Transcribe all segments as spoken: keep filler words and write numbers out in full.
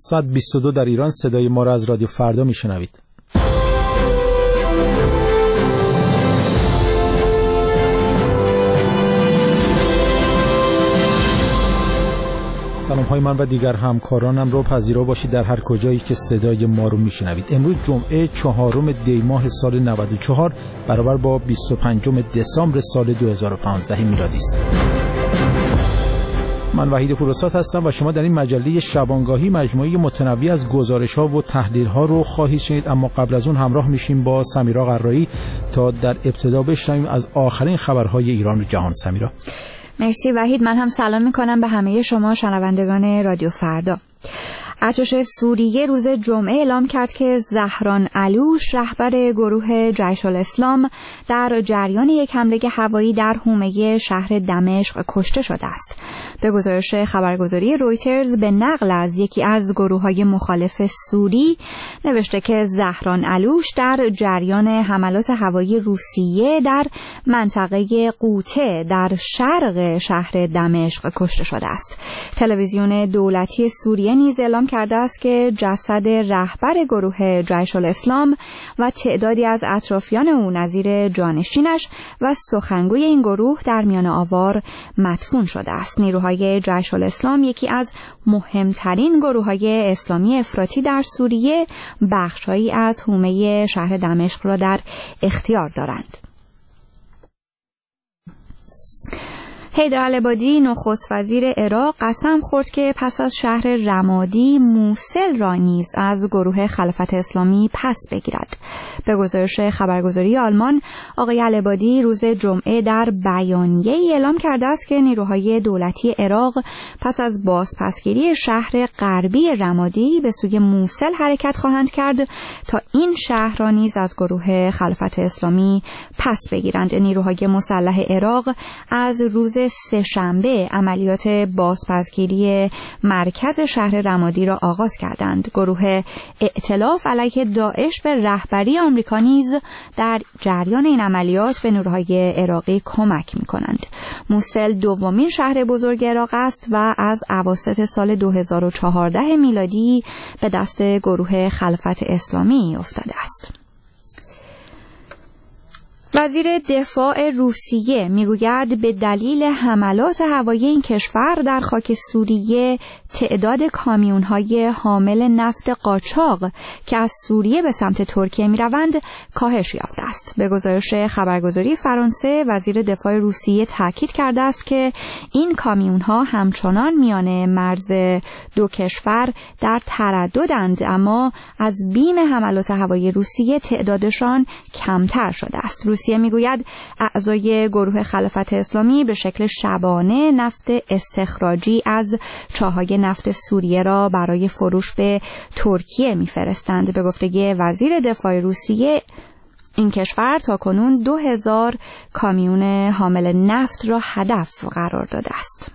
ساعت بیست و دو در ایران. صدای ما را از رادیو فردا میشنوید. سلام های من و دیگر همکارانم رو پذیرا باشید در هر کجایی که صدای ما رو میشنوید. امروز جمعه چهارم دی ماه سال نود و چهار برابر با بیست و پنجم دسامبر سال دو هزار و پانزده میلادی است. من وحید پورساد هستم و شما در این مجله شبانگاهی مجموعه متنوع از گزارش‌ها و تحلیل‌ها رو خواهید شنید، اما قبل از اون همراه میشیم با سمیرا قرایی تا در ابتدا بشنویم از آخرین خبرهای ایران و جهان. سمیرا. مرسی وحید. من هم سلام میکنم به همه شما شنوندگان رادیو فردا. ارتش سوریه روز جمعه اعلام کرد که زهران علوش رهبر گروه جیش الاسلام در جریان یک حمله هوایی در حومه شهر دمشق کشته شده است. به گزارش خبرگزاری رویترز به نقل از یکی از گروه‌های مخالف سوری نوشته که زهران علوش در جریان حملات هوایی روسیه در منطقه قوطه در شرق شهر دمشق کشته شده است. تلویزیون دولتی سوریه نیز اعلام کرده است که جسد رهبر گروه جیش الاسلام و تعدادی از اطرافیان او نظیر جانشینش و سخنگوی این گروه در میان آوار مدفون شده است. نیروهای جیش الاسلام یکی از مهمترین گروه‌های اسلامی افراطی در سوریه بخش‌هایی از حومه شهر دمشق را در اختیار دارند. حیدرالعبادی نخست وزیر عراق قسم خورد که پس از شهر رمادی موصل را نیز از گروه خلافت اسلامی پس بگیرد. به گزارش خبرگزاری آلمان، آقای العبادی روز جمعه در بیانیه‌ای اعلام کرده است که نیروهای دولتی عراق پس از بازپسگیری شهر غربی رمادی به سوی موصل حرکت خواهند کرد تا این شهر را نیز از گروه خلافت اسلامی پس بگیرند. نیروهای مسلح عراق از روز سه شنبه عملیات بازپسگیری مرکز شهر رمادی را آغاز کردند. گروه ائتلاف علیه داعش به رهبری آمریکا نیز در جریان این عملیات به نیروهای عراقی کمک می‌کنند. موصل دومین شهر بزرگ عراق است و از اواسط سال دو هزار و چهارده میلادی به دست گروه خلافت اسلامی افتاده است. وزیر دفاع روسیه میگوید به دلیل حملات هوایی این کشور در خاک سوریه تعداد کامیون‌های حامل نفت قاچاق که از سوریه به سمت ترکیه می‌روند کاهش یافته است. به گزارش خبرگزاری فرانسه، وزیر دفاع روسیه تاکید کرده است که این کامیون‌ها همچنان میان مرز دو کشور در ترددند، اما از بیم حملات هوایی روسیه تعدادشان کمتر شده است. روسیه میگوید اعضای گروه خلافت اسلامی به شکل شبانه نفت استخراجی از چاهای نفت سوریه را برای فروش به ترکیه میفرستند. به گفته وزیر دفاع روسیه، این کشور تاکنون دو هزار کامیون حامل نفت را هدف قرار داده است.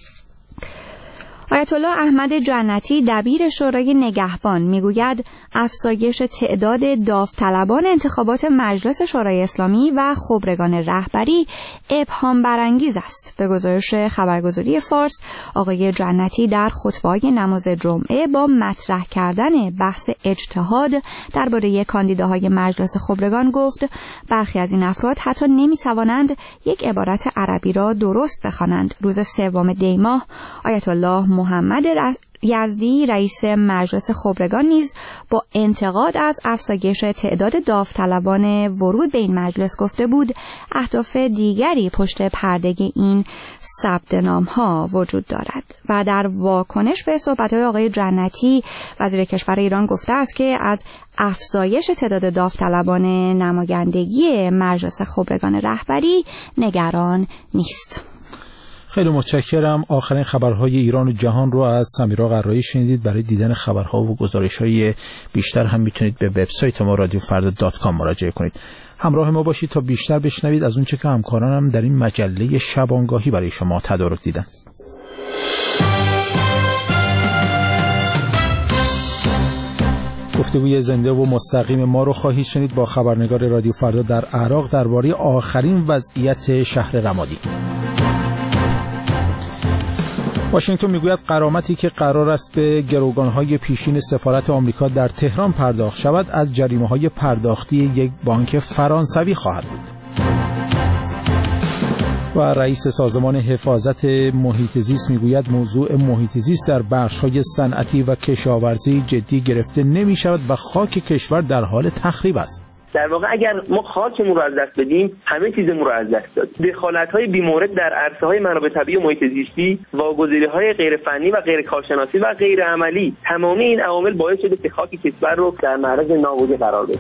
آیت الله احمد جنتی دبیر شورای نگهبان میگوید افزایش تعداد داوطلبان انتخابات مجلس شورای اسلامی و خبرگان رهبری ابهام برانگیز است. به گزارش خبرگزاری فارس، آقای جنتی در خطبه‌های نماز جمعه با مطرح کردن بحث اجتهاد درباره کاندیداهای مجلس خبرگان گفت برخی از این افراد حتی نمیتوانند یک عبارت عربی را درست بخوانند. روز سوم دی ماه آیت الله محمد یزدی رئیس مجلس خبرگان نیز با انتقاد از افزایش تعداد داوطلبان ورود به این مجلس گفته بود اهداف دیگری پشت پرده این ثبت نام‌ها وجود دارد. و در واکنش به صحبت‌های آقای جنتی، وزیر کشور ایران گفته است که از افزایش تعداد داوطلبان نمایندگی مجلس خبرگان رهبری نگران نیست. خیلی متشکرم. آخرین خبرهای ایران و جهان رو از سمیرا قرایی شنیدید. برای دیدن خبرها و گزارش‌های بیشتر هم میتونید به وبسایت ما رادیو فردا دات کام مراجعه کنید. همراه ما باشید تا بیشتر بشنوید از اون چه که همکارانم در این مجله شبانگاهی برای شما تدارک دیدن. گفتگوی زنده و مستقیم ما رو خواهید شنید با خبرنگار رادیو فردا در عراق درباره آخرین وضعیت شهر رمادی. واشنگتن میگوید غرامتی که قرار است به گروگان‌های پیشین سفارت آمریکا در تهران پرداخت شود از جریمه‌های پرداختی یک بانک فرانسوی خواهد بود. و رئیس سازمان حفاظت محیط زیست میگوید موضوع محیط زیست در بخش‌های صنعتی و کشاورزی جدی گرفته نمی‌شود و خاک کشور در حال تخریب است. در واقع اگر ما خاکمون رو از دست بدیم همه چیزمون رو از دست داد. دخالت‌های بی‌مورد در عرصه‌های منابع طبیعی و محیط زیستی، واگذاری‌های غیر فنی و غیر کارشناسی و غیر عملی، تمامی این عوامل باعث شده که خاک کشور رو در معرض نابودی قرار بده.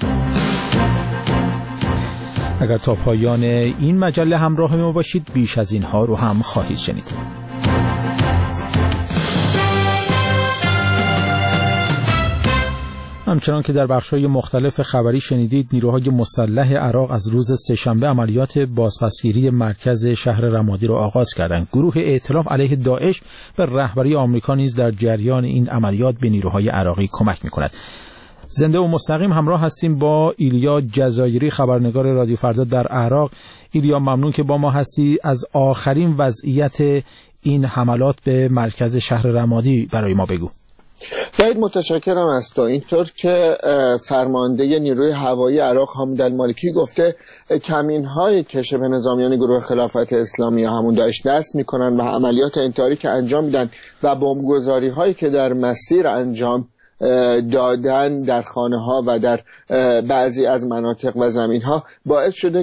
اگر تا پایان این مجله همراه ما باشید بیش از اینها رو هم خواهید شنید. همچنان که در بخش‌های مختلف خبری شنیدید، نیروهای مسلح عراق از روز سه‌شنبه عملیات بازپسگیری مرکز شهر رمادی را آغاز کردند. گروه ائتلاف علیه داعش به رهبری آمریکا نیز در جریان این عملیات به نیروهای عراقی کمک می‌کند. زنده و مستقیم همراه هستیم با ایلیا جزایری، خبرنگار رادیو فردا در عراق. ایلیا، ممنون که با ما هستی. از آخرین وضعیت این حملات به مرکز شهر رمادی برای ما بگو. خیلی متشکرم از تو. اینطور که فرمانده نیروی هوایی عراق حامد المالکی گفته، کمین‌هایی که شبه نظامیان گروه خلافت اسلامی یا همون داعش دست می‌کنن و عملیات انتحاری که انجام میدن و بمبگذاری‌هایی که در مسیر انجام دادن در خانه ها و در بعضی از مناطق و زمین ها باعث شده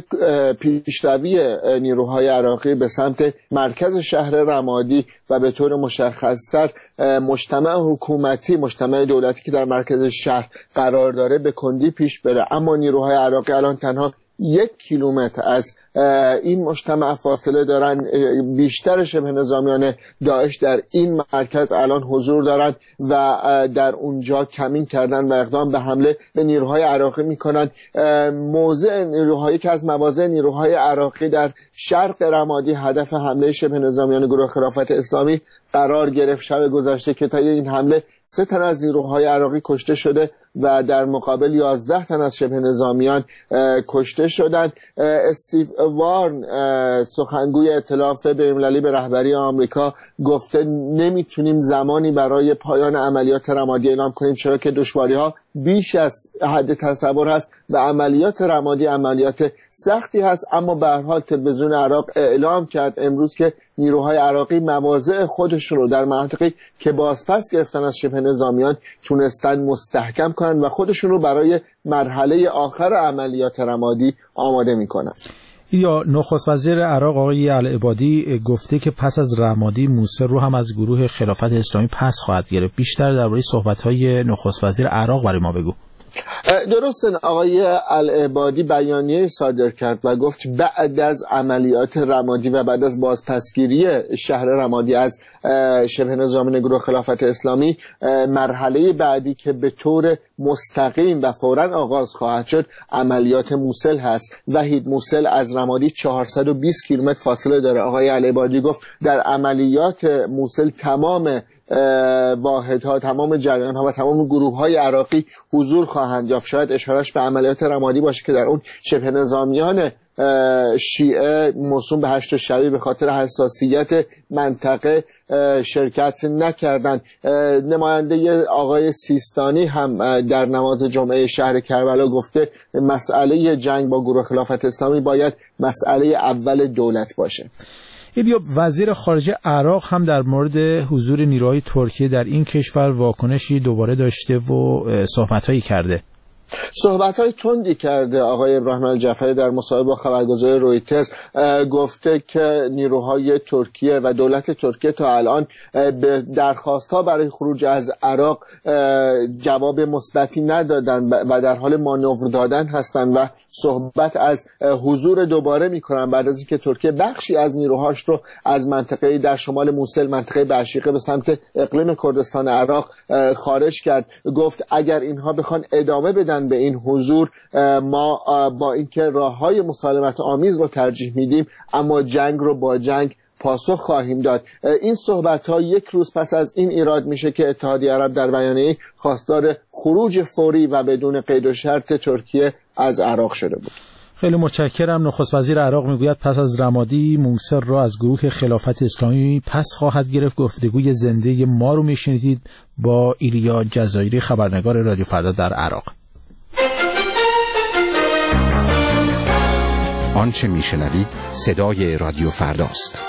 پیشروی نیروهای عراقی به سمت مرکز شهر رمادی و به طور مشخصتر مجتمع حکومتی، مجتمع دولتی که در مرکز شهر قرار داره به کندی پیش بره. اما نیروهای عراقی الان تنها یک کیلومتر از این مجتمع فاصله دارن. بیشتر شبه نظامیان داعش در این مرکز الان حضور دارن و در اونجا کمین کردن و اقدام به حمله به نیروهای عراقی میکنن. موضع نیروهایی که از مواضع نیروهای عراقی در شرق رمادی هدف حمله شبه نظامیان گروه خلافت اسلامی قرار گرفت. شب گذشته که طی این حمله سه تن از نیروهای عراقی کشته شده و در مقابل یازده تن از شبه نظامیان کشته شدند. استیو وارن، سخنگوی ائتلاف بین‌المللی به رهبری آمریکا، گفته نمیتونیم زمانی برای پایان عملیات رمادی اعلام کنیم، چرا که دشواری‌ها بیش از حد تصور هست و عملیات رمادی عملیات سختی هست. اما به هر حال تلویزیون عراق اعلام کرد امروز که نیروهای عراقی مواضع خودشون رو در مناطقی که بازپس گرفتن از شبه نظامیان تونستن مستحکم کنن و خودشون رو برای مرحله آخر عملیات رمادی آماده میکنن. یا نخست وزیر عراق آقای العبادی گفته که پس از رمادی موصل رو هم از گروه خلافت اسلامی پس خواهد گرفت. بیشتر درباره صحبت‌های نخست وزیر عراق برای ما بگو. درسته، آقای العبادی بیانیه صادر کرد و گفت بعد از عملیات رمادی و بعد از بازپسگیری شهر رمادی از شبه نظامیان گروه خلافت اسلامی، مرحله بعدی که به طور مستقیم و فوراً آغاز خواهد شد عملیات موصل هست. وحید موصل از رمادی چهارصد و بیست کیلومتر فاصله داره. آقای العبادی گفت در عملیات موصل تمام واحدها، تمام جریان‌ها و تمام گروه‌های عراقی حضور خواهند یافت. شاید اشارهش به عملیات رمادی باشه که در اون شبه نظامیان شیعه موسوم به هشت شبی به خاطر حساسیت منطقه شرکت نکردند. نماینده آقای سیستانی هم در نماز جمعه شهر کربلا گفته مسئله جنگ با گروه خلافت اسلامی باید مسئله اول دولت باشه. ایلیا، وزیر خارجه عراق هم در مورد حضور نیروهای ترکیه در این کشور واکنشی دوباره داشته و صحبت‌هایی کرده. صحبت‌های تندی کرده. آقای ابراهیم الجعفری در مصاحبه با خبرگزاری رویترز گفته که نیروهای ترکیه و دولت ترکیه تا الان به درخواست‌ها برای خروج از عراق جواب مثبتی ندادن و در حال مانور دادن هستند و صحبت از حضور دوباره می‌کنن بعد از اینکه ترکیه بخشی از نیروهاش رو از منطقه در شمال موصل، منطقه بشیقه به سمت اقلیم کردستان عراق خارج کرد. گفت اگر اینها بخوان ادامه بدن به این حضور، ما با اینکه راه‌های مسالمت آمیز رو ترجیح میدیم اما جنگ رو با جنگ پاسخ خواهیم داد. این صحبت‌ها یک روز پس از این ایراد میشه که اتحادیه عرب در بیانیه خواستار خروج فوری و بدون قید و شرط ترکیه از عراق شده بود. خیلی متشکرم. نخست وزیر عراق میگوید پس از رمادی موسر را از گروه خلافت اسلامی پس خواهد گرفت. گفتگوی زنده ما رو میشنیدید با ایلیا جزایری، خبرنگار رادیو فردا در عراق. آنچه میشنوید صدای رادیو فرداست.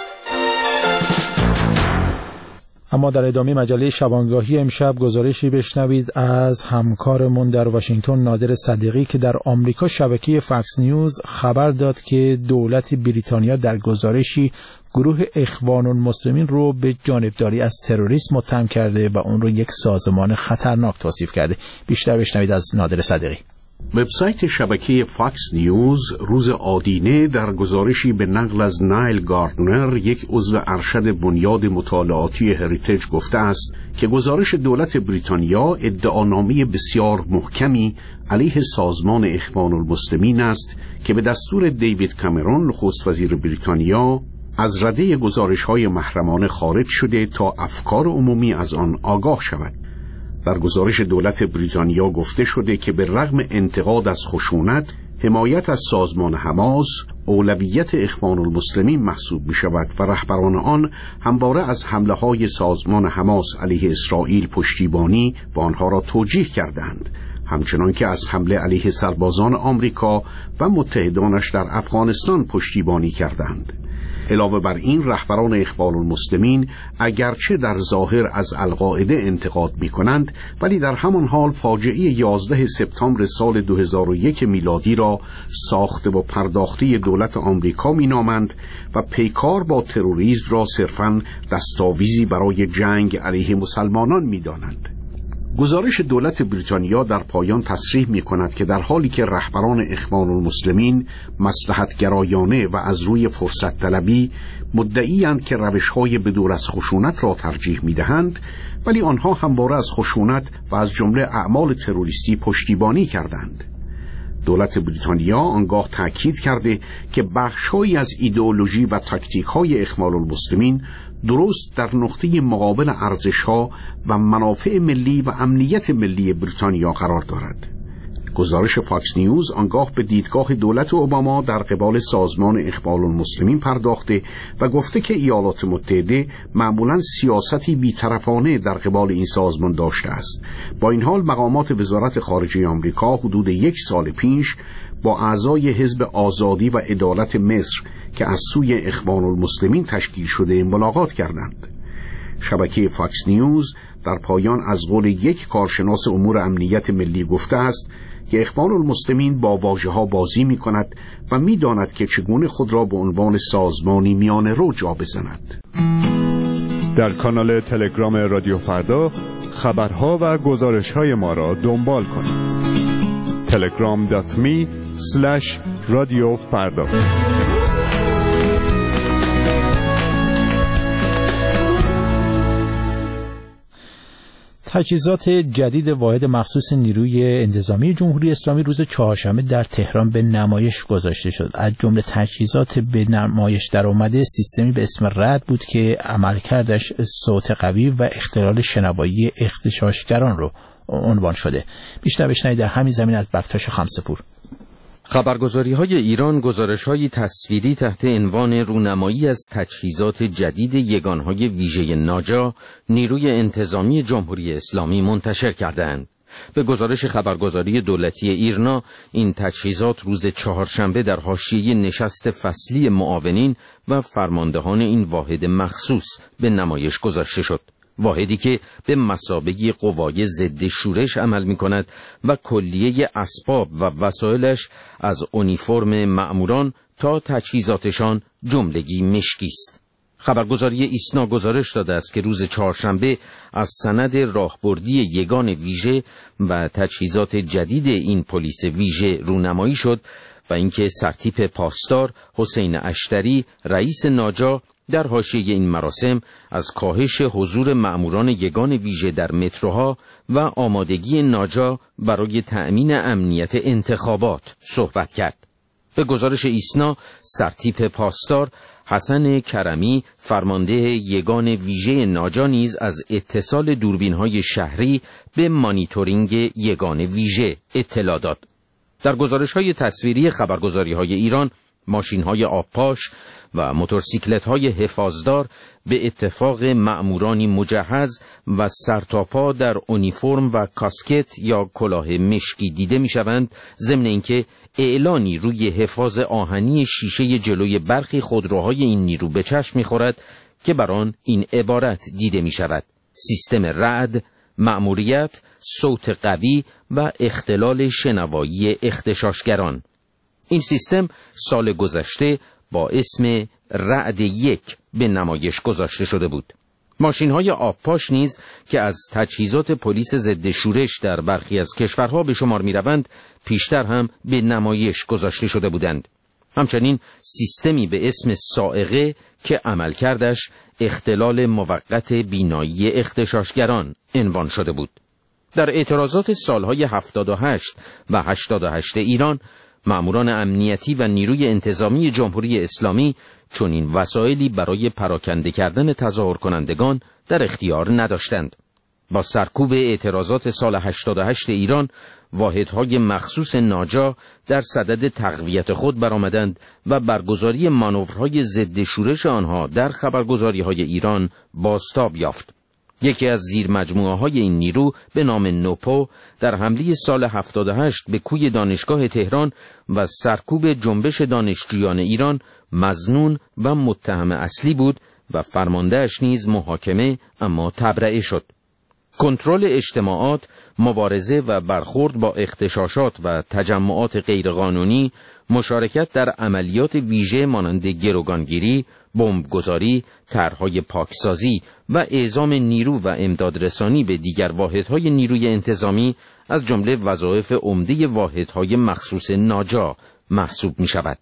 اما در ادامه مجله شبانگاهی امشب گزارشی بشنوید از همکارمون در واشنگتن نادر صدیقی که در آمریکا شبکه فاکس نیوز خبر داد که دولت بریتانیا در گزارشی گروه اخوان المسلمین رو به جانبداری از تروریسم متهم کرده و اون رو یک سازمان خطرناک توصیف کرده. بیشتر بشنوید از نادر صدیقی. وبسایت شبکه فاکس نیوز روز آدینه در گزارشی به نقل از نایل گاردنر، یک عضو ارشد بنیاد مطالعاتی هریتیج، گفته است که گزارش دولت بریتانیا ادعانامه بسیار محکمی علیه سازمان اخوان المسلمین است که به دستور دیوید کامرون نخست وزیر بریتانیا از رده گزارش‌های محرمانه خارج شده تا افکار عمومی از آن آگاه شود. در گزارش دولت بریتانیا گفته شده که به رغم انتقاد از خشونت، حمایت از سازمان حماس اولویت اخوان المسلمین محسوب می شود و رهبران آن همواره از حمله های سازمان حماس علیه اسرائیل پشتیبانی و آنها را توجیه کردند، همچنان که از حمله علیه سربازان آمریکا و متحدانش در افغانستان پشتیبانی کردند. علاوه بر این، رهبران اخوان المسلمین اگرچه در ظاهر از القاعده انتقاد می کنند، ولی در همان حال فاجعه یازده سپتامبر سال دو هزار و یک میلادی را ساخته و پرداخته دولت آمریکا می نامند و پیکار با تروریسم را صرفاً دستاویزی برای جنگ علیه مسلمانان می دانند. گزارش دولت بریتانیا در پایان تصریح می کند که در حالی که رهبران اخوان المسلمین مصلحت‌گرایانه و از روی فرصت طلبی مدعی‌اند که روش‌های بدور از خشونت را ترجیح می‌دهند، ولی آنها همواره از خشونت و از جمله اعمال تروریستی پشتیبانی کردند. دولت بریتانیا آنگاه تأکید کرده که بخش‌هایی از ایدئولوژی و تاکتیک‌های اخوان المسلمین درست در نقطه مقابل ارزش‌ها و منافع ملی و امنیت ملی بریتانیا قرار دارد. گزارش فاکس نیوز آنگاه به دیدگاه دولت اوباما در قبال سازمان اخوان المسلمین پرداخته و گفته که ایالات متحده معمولاً سیاستی بی‌طرفانه در قبال این سازمان داشته است. با این حال مقامات وزارت خارجه آمریکا حدود یک سال پیش با اعضای حزب آزادی و عدالت مصر که از سوی اخوان المسلمین تشکیل شده ملاقات کردند. شبکه فاکس نیوز در پایان از قول یک کارشناس امور امنیت ملی گفته است که اخوان المسلمین با واژه‌ها بازی می‌کند و می‌داند که چگونه خود را به عنوان سازمانی میانه رو جا بزند. در کانال تلگرام رادیو فردا خبرها و گزارش‌های ما را دنبال کنید. تلگرام دات می اسلش رادیو فردا. تجهیزات جدید واحد مخصوص نیروی انتظامی جمهوری اسلامی روز چهارشنبه در تهران به نمایش گذاشته شد. از جمله تجهیزات به نمایش در آمده سیستمی به اسم رد بود که عملکردش صوت قوی و اختلال شنوایی اغتشاشگران رو عنوان شده. بیشتر بشنوید در همین زمین از بکتاش خمسه‌پور. خبرگزاری‌های ایران گزارش‌های تصویری تحت عنوان رونمایی از تجهیزات جدید یگان‌های ویژه ناجا نیروی انتظامی جمهوری اسلامی منتشر کردند. به گزارش خبرگزاری دولتی ایرنا، این تجهیزات روز چهارشنبه در حاشیه نشست فصلی معاونین و فرماندهان این واحد مخصوص به نمایش گذاشته شد. واحدی که به مثابه قوای ضد شورش عمل می کند و کلیه اسباب و وسایلش از اونیفرم مأموران تا تجهیزاتشان جملگی مشکی است. خبرگزاری ایسنا گزارش داده است که روز چهارشنبه از سند راهبردی یگان ویژه و تجهیزات جدید این پلیس ویژه رونمایی شد و اینکه سرتیپ پاسدار حسین اشتری رئیس ناجا در حاشیه این مراسم از کاهش حضور مأموران یگان ویژه در متروها و آمادگی ناجا برای تأمین امنیت انتخابات صحبت کرد. به گزارش ایسنا، سرتیپ پاسدار حسن کرمی فرمانده یگان ویژه ناجا نیز از اتصال دوربین‌های شهری به مانیتورینگ یگان ویژه اطلاع داد. در گزارش‌های تصویری خبرگزاری‌های ایران، ماشین‌های آبپاش و موتورسیکلت‌های حفاظدار به اتفاق مأمورانی مجهز و سرتاپا در اونیفرم و کاسکت یا کلاه مشکی دیده می‌شوند، ضمن اینکه اعلانی روی حفاظ آهنی شیشه جلوی برخی خودروهای این نیرو به چشم می‌خورد که بر آن این عبارت دیده می‌شود: سیستم رعد، مأموریت، صوت قوی و اختلال شنوایی اغتشاشگران. این سیستم سال گذشته با اسم رعد یک به نمایش گذاشته شده بود. ماشین‌های آبپاش نیز که از تجهیزات پلیس ضد شورش در برخی از کشورها به شمار می‌روند، پیشتر هم به نمایش گذاشته شده بودند. همچنین سیستمی به اسم صاعقه که عملکردش اختلال موقت بینایی اغتشاشگران عنوان شده بود. در اعتراضات سالهای هفتاد و هشت و هشتاد و هشت ایران، مأموران امنیتی و نیروی انتظامی جمهوری اسلامی چنین وسایلی برای پراکنده کردن تظاهر کنندگان در اختیار نداشتند. با سرکوب اعتراضات سال هشتاد و هشت ایران، واحدهای مخصوص ناجا در صدد تقویت خود برآمدند و برگزاری مانورهای ضد شورش آنها در خبرگزاری‌های ایران بازتاب یافت. یکی از زیر مجموعه های این نیرو به نام نوپو در حمله سال هفتاد و هشت به کوی دانشگاه تهران و سرکوب جنبش دانشجویان ایران مظنون و متهم اصلی بود و فرماندهش نیز محاکمه اما تبرئه شد. کنترل اجتماعات، مبارزه و برخورد با اغتشاشات و تجمعات غیرقانونی، مشارکت در عملیات ویژه مانند گروگانگیری، بمبگذاری، طرحهای پاکسازی و اعزام نیرو و امدادرسانی به دیگر واحدهای نیروی انتظامی از جمله وظایف عمده واحدهای مخصوص ناجا محسوب می شود.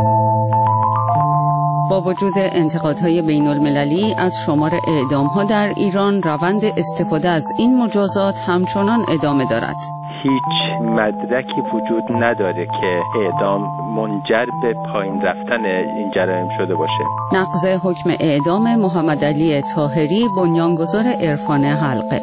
با وجود انتقادهای بین المللی از شمار اعدامها در ایران، روند استفاده از این مجازات همچنان ادامه دارد. هیچ مدرکی وجود نداره که اعدام منجر به پایین رفتن این جرایم شده باشه. نقض حکم اعدام محمد علی طاهری، بنیانگذار عرفان حلقه.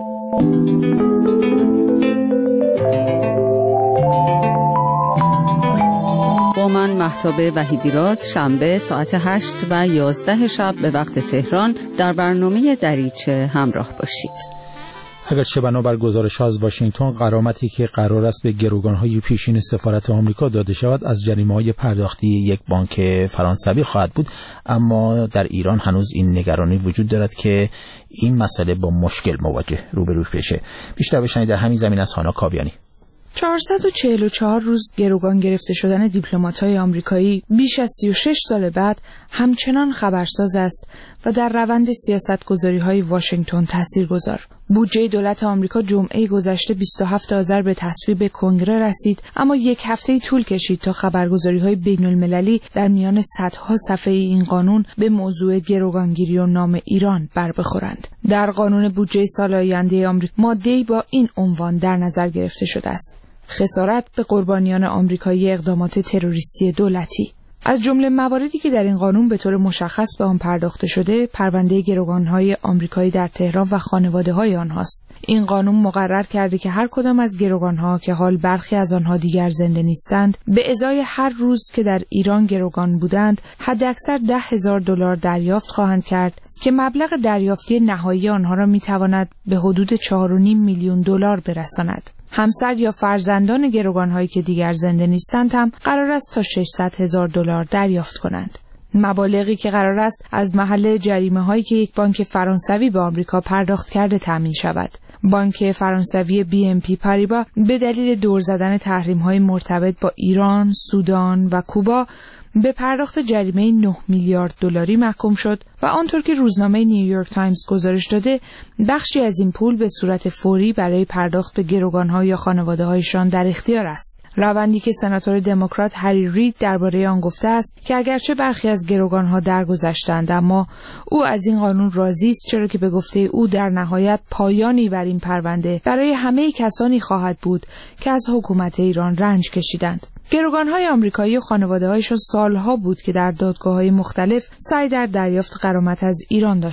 با من مهتاب وحیدیراد، شنبه ساعت هشت و یازده شب به وقت تهران در برنامه دریچه همراه باشید. اگرچه بنابر گزارش‌ها از واشنگتن، غرامتی که قرار است به گروگان‌های پیشین سفارت آمریکا داده شود از جریمه‌های پرداختی یک بانک فرانسوی خواهد بود، اما در ایران هنوز این نگرانی وجود دارد که این مسئله با مشکل مواجه روبرو بشه. بیشتر بشنوید در همین زمین از هانا کاویانی. چهارصد و چهل و چهار روز گروگان گرفته شدن دیپلمات‌های آمریکایی بیش از سی و شش سال بعد همچنان خبرساز است و در روند سیاست‌گذاری‌های واشنگتن تاثیرگذار. بودجه دولت آمریکا جمعه گذشته بیست و هفتم آذر به تصویب کنگره رسید، اما یک هفته طول کشید تا خبرگزاری‌های بین‌المللی در میان صدها صفحه این قانون به موضوع گروگانگیری و نام ایران بر بخورند. در قانون بودجه سال آینده آمریکا ماده‌ای با این عنوان در نظر گرفته شده است: خسارت به قربانیان آمریکایی اقدامات تروریستی دولتی. از جمله مواردی که در این قانون به طور مشخص به آن پرداخته شده، پرونده گروگان‌های آمریکایی در تهران و خانواده‌های آنهاست. این قانون مقرر کرده که هر کدام از گروگان‌ها که حال برخی از آنها دیگر زنده نیستند، به ازای هر روز که در ایران گروگان بودند، حداکثر ده هزار دلار دریافت خواهند کرد که مبلغ دریافتی نهایی آنها را می‌تواند به حدود چهار و نیم میلیون دلار برساند. همسر یا فرزندان گروگان‌هایی که دیگر زنده نیستند هم قرار است تا ششصد هزار دلار دریافت کنند. مبالغی که قرار است از محل جریمه‌هایی که یک بانک فرانسوی به آمریکا پرداخت کرده تامین شود. بانک فرانسوی بی ام پی پاریبا به دلیل دور زدن تحریم‌های مرتبط با ایران، سودان و کوبا به پرداخت جریمه نه میلیارد دلاری محکوم شد و آنطور که روزنامه نیویورک تایمز گزارش داده، بخشی از این پول به صورت فوری برای پرداخت به گروگان‌ها یا خانواده‌هایشان در اختیار است. روندی که سناتور دموکرات هری رید درباره آن گفته است که اگرچه برخی از گروگان‌ها درگذشتند، اما او از این قانون راضی است، چرا که به گفته او در نهایت پایانی بر این پرونده برای همه کسانی خواهد بود که از حکومت ایران رنج کشیدند. گروگان‌های آمریکایی و خانواده‌هایشان سالها بود که در دادگاه‌های مختلف سعی در دریافت غرامت از ایران داشتند،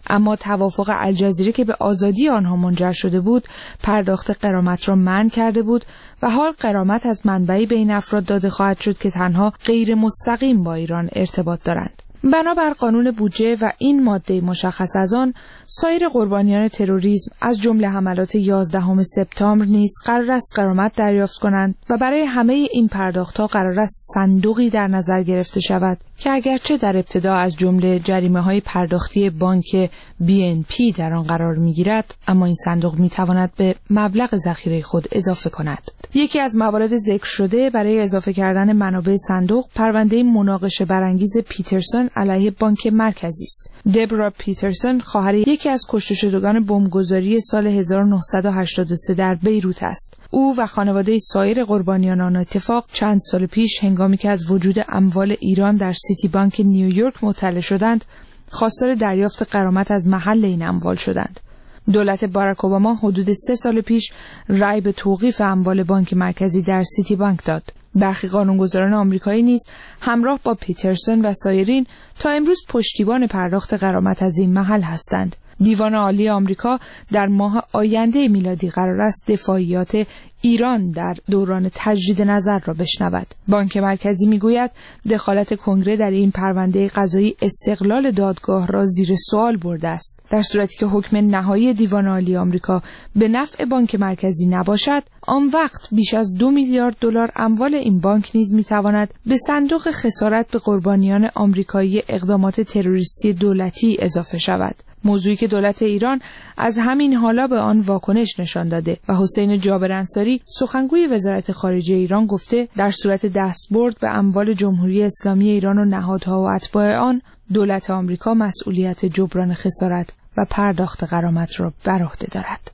اما توافق الجزیره که به آزادی آنها منجر شده بود پرداخت غرامت را منع کرده بود و حال غرامت از منبعی به این افراد داده خواهد شد که تنها غیر مستقیم با ایران ارتباط دارند. بنابر قانون بودجه و این ماده مشخص از آن، سایر قربانیان تروریسم از جمله حملات یازدهم سپتامبر نیز قرار است غرامت دریافت کنند و برای همه این پرداخت‌ها قرار است صندوقی در نظر گرفته شود که اگرچه در ابتدا از جمله جریمه‌های پرداختی بانک بی ان پی در آن قرار می‌گیرد، اما این صندوق می‌تواند به مبلغ ذخیره خود اضافه کند. یکی از موارد ذکر شده برای اضافه کردن منابع صندوق پرونده مناقشه برانگیز پیترسون علیه بانک مرکزی است. دبرا پیترسون خواهر یکی از کشته شدگان بمبگذاری سال هزار و نهصد و هشتاد و سه در بیروت است. او و خانواده سایر قربانیان آن اتفاق چند سال پیش هنگامی که از وجود اموال ایران در سیتی بانک نیویورک مطلع شدند، خواستار دریافت غرامت از محل این اموال شدند. دولت باراک اوباما حدود سه سال پیش رأی به توقیف اموال بانک مرکزی در سیتی بانک داد. برخی قانونگذاران آمریکایی نیز همراه با پیترسون و سایرین تا امروز پشتیبان پرداخت غرامت از این محل هستند. دیوان عالی آمریکا در ماه آینده میلادی قرار است دفاعیات ایران در دوران تجدید نظر را بشنود. بانک مرکزی میگوید دخالت کنگره در این پرونده قضایی استقلال دادگاه را زیر سوال برده است. در صورتی که حکم نهایی دیوان عالی آمریکا به نفع بانک مرکزی نباشد، آن وقت بیش از دو میلیارد دلار اموال این بانک نیز میتواند به صندوق خسارت به قربانیان آمریکایی اقدامات تروریستی دولتی اضافه شود. موضوعی که دولت ایران از همین حالا به آن واکنش نشان داده و حسین جابر انصاری سخنگوی وزارت خارجه ایران گفته در صورت دستبرد به اموال جمهوری اسلامی ایران و نهادها و اتباع آن، دولت آمریکا مسئولیت جبران خسارت و پرداخت غرامت را بر عهده دارد.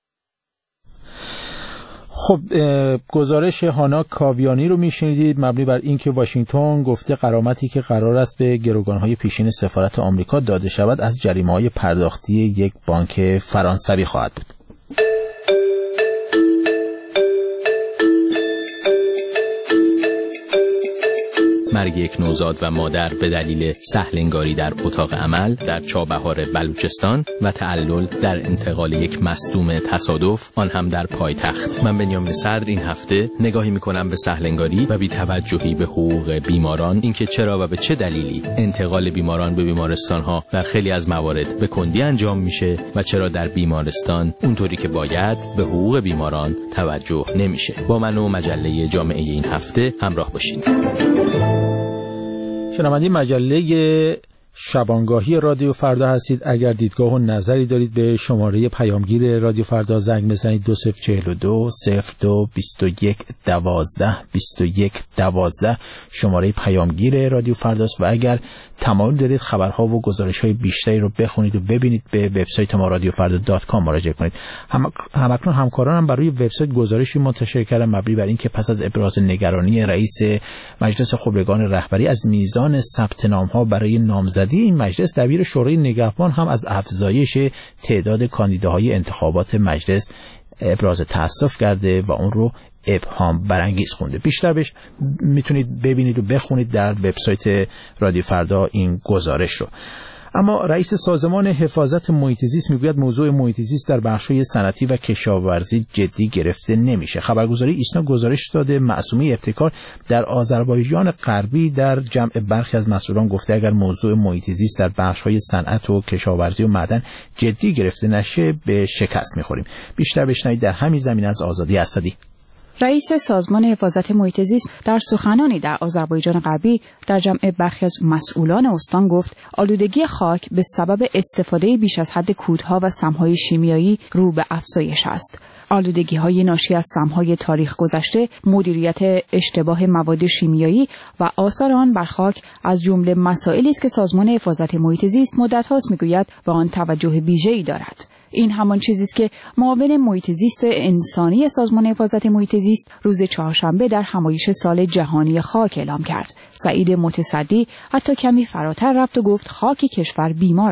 خب گزارش هانا کاویانی رو میشنیدید مبنی بر اینکه واشنگتن گفته غرامتی که قرار است به گروگان‌های پیشین سفارت آمریکا داده شود از جریمه‌های پرداختی یک بانک فرانسوی خواهد بود. مرگ یک نوزاد و مادر به دلیل سهلنگاری در اتاق عمل در چابهار بلوچستان و تعلل در انتقال یک مصدوم تصادف، آن هم در پایتخت. من بنیامین صدر این هفته نگاهی میکنم به سهلنگاری و بی‌توجهی به حقوق بیماران، اینکه چرا و به چه دلیلی انتقال بیماران به بیمارستان‌ها در خیلی از موارد به کندی انجام میشه و چرا در بیمارستان اونطوری که باید به حقوق بیماران توجه نمیشه. با من و مجله جامعه این هفته همراه باشید. شنونده مجله شبانگاهی رادیو فردا هستید. اگر دیدگاه و نظری دارید به شماره پیامگیر رادیو فردا زنگ بزنید دو صفر چهل و دو صفر دو بیست و یک دوازده بیست و یک دوازده شماره پیامگیر رادیو فرداست. و اگر تمایل دارید خبرها و گزارش‌های بیشتری رو بخونید و ببینید به وبسایت ما رادیو فردا دات کام مراجعه کنید. هم همکنون همکارانم هم برای وبسایت گزارشی منتشر کردن مبنی بر اینکه پس از ابراز نگرانی رئیس مجلس خبرگان رهبری از میزان ثبت نام‌ها برای نامزدی این مجلس، دبیر شورای نگهبان هم از افزایش تعداد کاندیداهای انتخابات مجلس ابراز تأسف کرده و اون رو ابهام برانگیز خونده. بیشتر بهش میتونید ببینید و بخونید در وبسایت رادیو فردا این گزارش رو. اما رئیس سازمان حفاظت محیط زیست میگوید موضوع محیط زیست در بخش‌های صنعتی و کشاورزی جدی گرفته نمیشه. خبرگزاری ایسنا گزارش داده معصومه ابتکار در آذربایجان غربی در جمع برخی از مسئولان گفته اگر موضوع محیط زیست در بخش‌های صنعت و کشاورزی و معدن جدی گرفته نشه به شکست میخوریم. بیشتر بشنوید در همین زمینه از آزادی اسدی. رئیس سازمان حفاظت محیط زیست در سخنانی در آذربایجان غربی در جمع برخی از مسئولان استان گفت آلودگی خاک به سبب استفاده بیش از حد کودها و سمهای شیمیایی رو به افزایش است. آلودگی‌های ناشی از سمهای تاریخ گذشته، مدیریت اشتباه مواد شیمیایی و آثار آن بر خاک از جمله مسائلی است که سازمان حفاظت محیط زیست مدت‌هاست می‌گوید و آن توجه ویژه‌ای دارد. این همان چیزی است که معاون محیط زیست انسانی سازمان حفاظت محیط زیست روز چهارشنبه در همایش سال جهانی خاک اعلام کرد. سعید متصدی حتی کمی فراتر رفت و گفت خاک کشور بیمار است.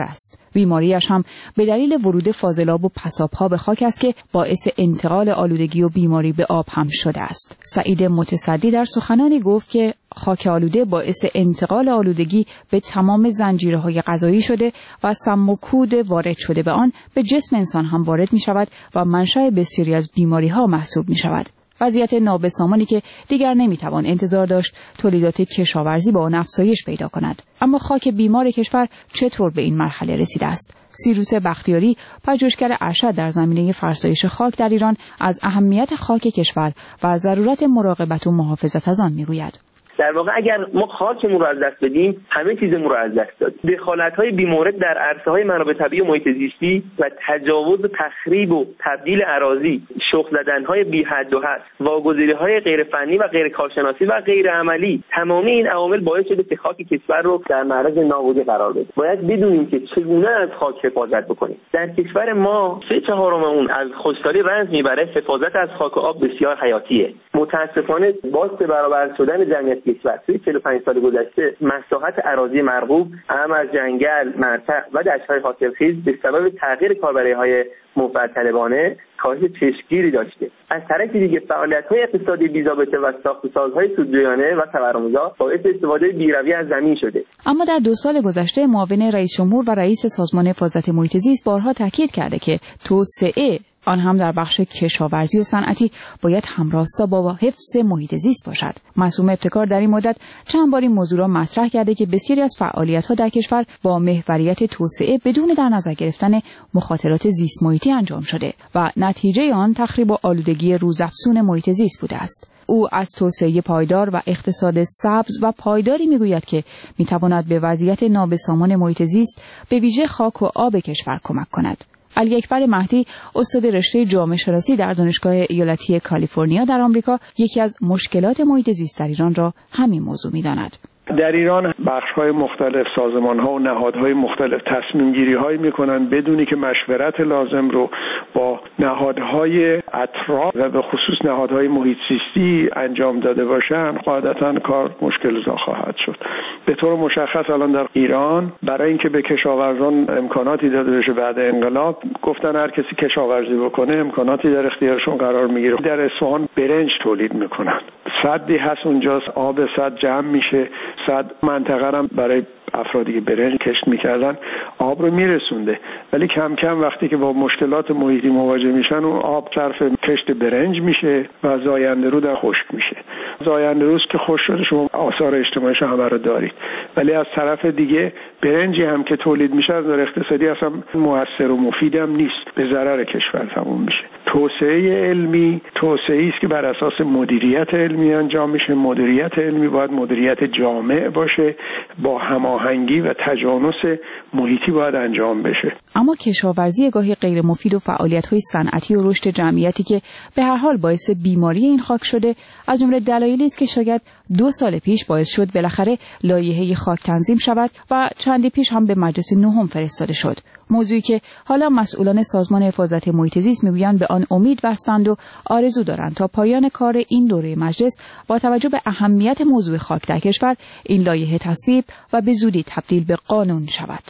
بیماریش هم به دلیل ورود فاضلاب و پساب‌ها به خاک است که باعث انتقال آلودگی و بیماری به آب هم شده است. سعید متصدی در سخنانی گفت که خاک آلوده باعث انتقال آلودگی به تمام زنجیره‌های غذایی شده و سم و کود وارد شده به آن به جسم انسان هم وارد می شود و منشأ بسیاری از بیماری‌ها محسوب می شود. وضعیت نابسامانی که دیگر نمیتوان انتظار داشت تولیدات کشاورزی با آن افزایش پیدا کند. اما خاک بیمار کشور چطور به این مرحله رسیده است؟ سیروس بختیاری، پژوهشگر ارشد در زمینه فرسایش خاک در ایران، از اهمیت خاک کشور و ضرورت مراقبت و محافظت از آن میگوید. در واقع اگر ما خاکمون رو از دست بدیم همه چیزمون رو از دست دادیم. دخالت‌های بی‌مورد در عرصه‌های منابع طبیعی و محیط زیستی و تجاوز و تخریب و تبدیل اراضی، شخم زدن‌های بی حد و حد، واگذاری‌های غیر فنی و غیر کارشناسی و غیر عملی، تمام این عوامل باعث شده که خاک کشور رو در معرض نابودی قرار بده. باید بدونیم که چگونه از خاک حفاظت بکنیم. در کشور ما سه چهارم اون از خشکسالی رنج میبره. حفاظت از خاک و آب بسیار حیاتیه. متأسفانه باعث برابر شدن جمعیت کشور توی چهل و پنج سال گذشته مساحت اراضی مرغوب هم از جنگل، مرتع و دشت‌های حاصلخیز به سبب تغییر کاربری‌های منفعل طلبانه کاهش چشمگیری داشته. از طرف دیگه فعالیت‌های اقتصادی بی‌ضابطه و ساخت‌وسازهای سودجویانه و تورم‌زا باعث استفاده بی‌رویه از زمین شده. اما در دو سال گذشته معاون رئیس جمهور و رئیس سازمان حفاظت محیط زیست بارها تاکید کرده که توسعه آن هم در بخش کشاورزی و صنعتی باید همراستا با حفظ محیط زیست باشد. معصومه ابتکار در این مدت چند بار این موضوع را مطرح کرده که بسیاری از فعالیت‌ها در کشور با محوریت توسعه بدون در نظر گرفتن مخاطرات زیست محیطی انجام شده و نتیجه آن تخریب و آلودگی روزافزون محیط زیست بوده است. او از توسعه پایدار و اقتصاد سبز و پایداری میگوید که میتواند به وضعیت نابسامان محیط زیست به ویژه خاک و آب کشور کمک کند. علی اکبر مهدی، استاد رشته جامعه شناسی در دانشگاه ایالتی کالیفرنیا در آمریکا، یکی از مشکلات محیط زیست در ایران را همین موضوع می‌داند. در ایران بخش‌های مختلف، سازمان‌ها و نهادهای مختلف تصمیم‌گیری‌هایی می‌کنند بدونی که مشورت لازم رو با نهادهای اطراف و به خصوص نهادهای محیط زیستی انجام داده باشند، قاعدتاً کار مشکل‌زا خواهد شد. به طور مشخص الان در ایران برای اینکه به کشاورزان امکاناتی داده بشه بعد انقلاب، گفتن هر کسی کشاورزی بکنه امکاناتی در اختیارشون قرار میگیره. در اصفهان برنج تولید میکنن، سدی هست اونجاست، آب سد جمع میشه، سد منطقه هم برای افرادی که برنج کشت میکردن آب رو میرسونده، ولی کم کم وقتی که با مشکلات محیطی مواجه میشن اون آب صرف کشت برنج میشه و زاینده رود خشک میشه. زاینده رود که خشک شده شما آثار اجتماعیش همه رو دارید، ولی از طرف دیگه برنجی هم که تولید میشه از نظر اقتصادی اصلا مؤثر و مفید هم نیست، به ضرر کشور تموم میشه. توسعه علمی توسعه‌ای است که بر اساس مدیریت علمی انجام میشه. مدیریت علمی باید مدیریت جامع باشه، با هماهنگی و تجانس محیطی باید انجام بشه. اما کشاورزی گاهی غیر مفید و فعالیت‌های صنعتی و رشد جمعیتی که به هر حال باعث بیماری این خاک شده، از جمله دلایلی است که شاید دو سال پیش باعث شد بالاخره لایحه خاک تنظیم شود و چندی پیش هم به مجلس نهم فرستاده شد. موضوعی که حالا مسئولان سازمان حفاظت محیط زیست میگویند به آن امید بستند و آرزو دارند تا پایان کار این دوره مجلس با توجه به اهمیت موضوع خاک در کشور این لایحه تصویب و به زودی تبدیل به قانون شود.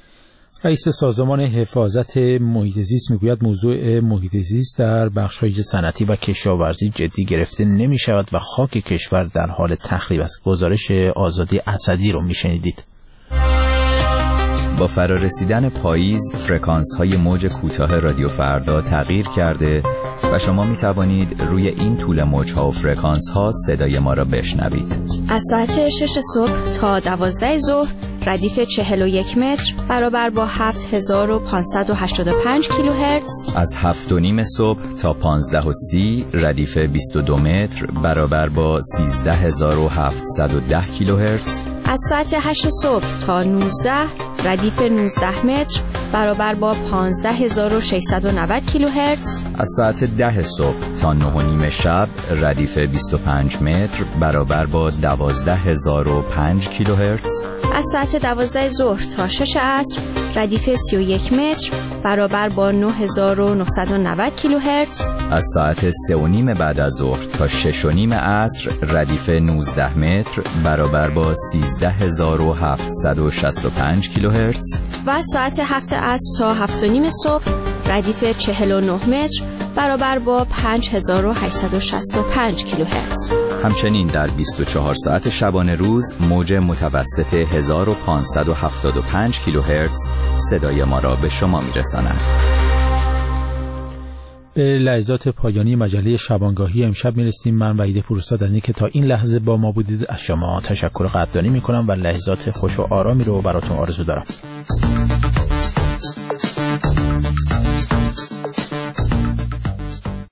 رئیس سازمان حفاظت محیط زیست میگوید موضوع محیط زیست در بخش‌های صنعتی و کشاورزی جدی گرفته نمی شود و خاک کشور در حال تخریب است. گزارش آزادی اسدی رو میشنیدید. با فرارسیدن پاییز فرکانس‌های موج کوتاه رادیو فردا تغییر کرده و شما می توانید روی این طول موج‌ها و فرکانس‌ها صدای ما را بشنوید. از ساعت شش صبح تا دوازده ظهر ردیف چهل و یک متر برابر با هفت هزار و پانصد و هشتاد و پنج کیلوهرتز. از هفت و نیم صبح تا پانزده و سی ردیف بیست و دو متر برابر با سیزده هزار و هفتصد و ده کیلوهرتز. از ساعت هشت صبح تا نوزده ردیف نوزده متر برابر با پانزده هزار و ششصد و نود کیلوهرتز. از ساعت ده صبح تا نه و نیم شب ردیف بیست و پنج متر برابر با دوازده هزار و پنج کیلوهرتز. از ساعت دوازده ظهر تا شش عصر ردیف سی و یک متر برابر با نه هزار و نهصد و نود کیلوهرتز. از ساعت سه و نیم بعد از ظهر تا شش و نیم عصر ردیف نوزده متر برابر با سیزده ده هزار و هفتصد و شصت و پنج کیلوهرتز و ساعت هفت عصر تا هفت و نیم صبح ردیف چهل و نه متر برابر با پنج هزار و هشتصد و شصت و پنج کیلوهرتز. همچنین در بیست و چهار ساعت شبانه روز موج متوسط هزار و پانصد و هفتاد و پنج کیلوهرتز صدای ما را به شما میرساند. به لحظات پایانی مجله شبانگاهی امشب میرسیم. من وحید پوروزادنی که تا این لحظه با ما بودید از شما تشکر قدردانی میکنم و لحظات خوش و آرامی رو براتون آرزو دارم.